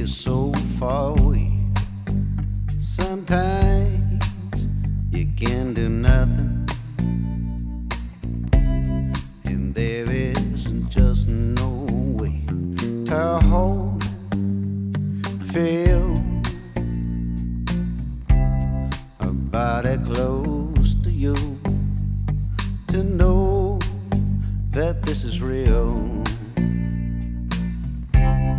so far away. Sometimes you can do nothing, and there isn't just no way to hold, feel